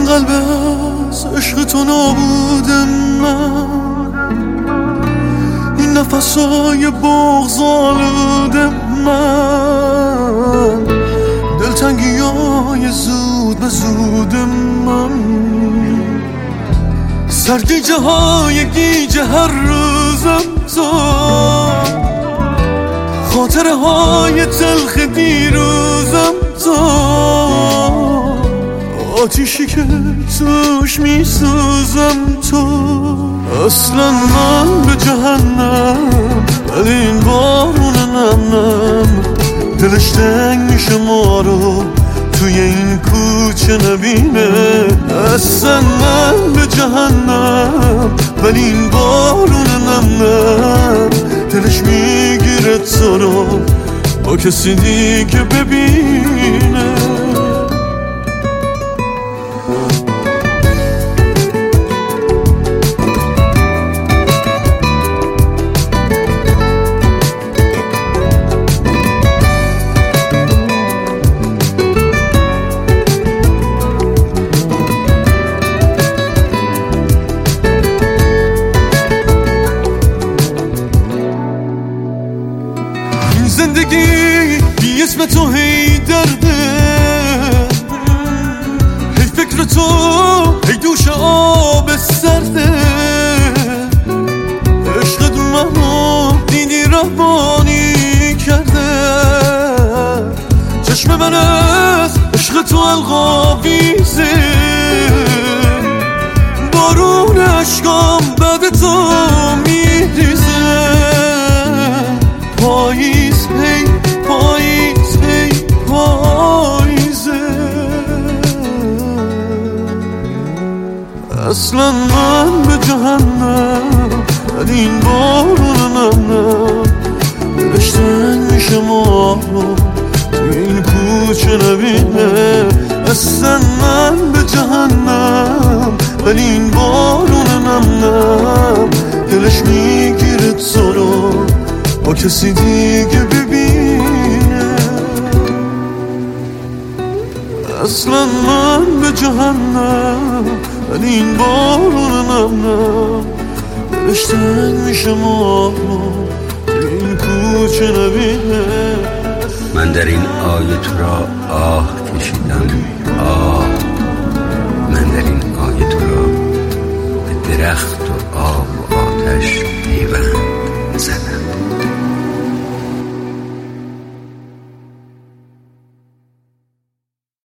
قلب از عشق تو نابودم من، این نفسای بغض آلودم من، دلتنگی های زود به زودم من، سرگیجه های گیجه هر روزم تو، خاطره های تلخ دیروزم تو، آتیشی که توش میسوزم تو. اصلا من به جهنم ولی این بارون نم نم، دلش تنگ میشه ما رو توی این کوچه نبینه. اصلا من به جهنم ولی این بارون نم نم، دلش میگیره تو رو با کسی دیگه ببینه. زندگی بی اسم تو هی درده، هی فکر تو هی دوش آب سرده، عشقت منو دیدی روانی کرده، چشم من از عشق تو القاویزه، بارون عشقام بعد تو میریزه. پاییز هی پاییز هی پاییزه، اصلا من به جهنم ولی این بارون نم، دلش تنگ میشه ما رو توی این کوچه نبینه. اصلا من به جهنم ولی این بارون نم، دلش میگیره تو رو با کسی دیگه ببینه. اصلا من به جهنم ولی این بارون نم، دلش تنگ میشه ما این کوچه نبینه. من در این آیه تو را آه کشیدم، آه، من در این آیه تو را به درخت